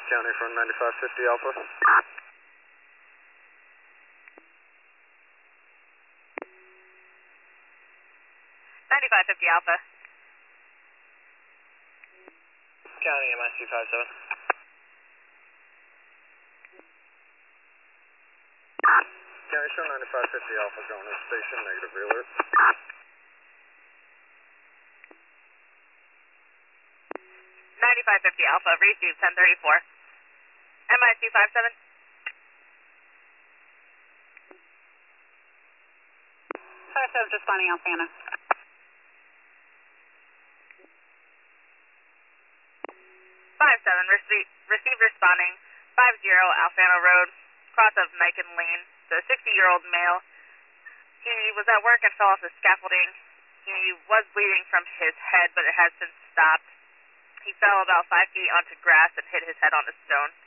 County from 9550 Alpha. 9550 Alpha. County MIC 57. County show 9550 Alpha going to station, negative alert. 9550 Alpha, receive 1034. MIC 57. 57 responding Alfana. 57, receive responding 50 Alfano Road, cross of Macon Lane. The 60-year-old male, he was at work and fell off the scaffolding. He was bleeding from his head, but it has since stopped. He fell about 5 feet onto grass and hit his head on a stone.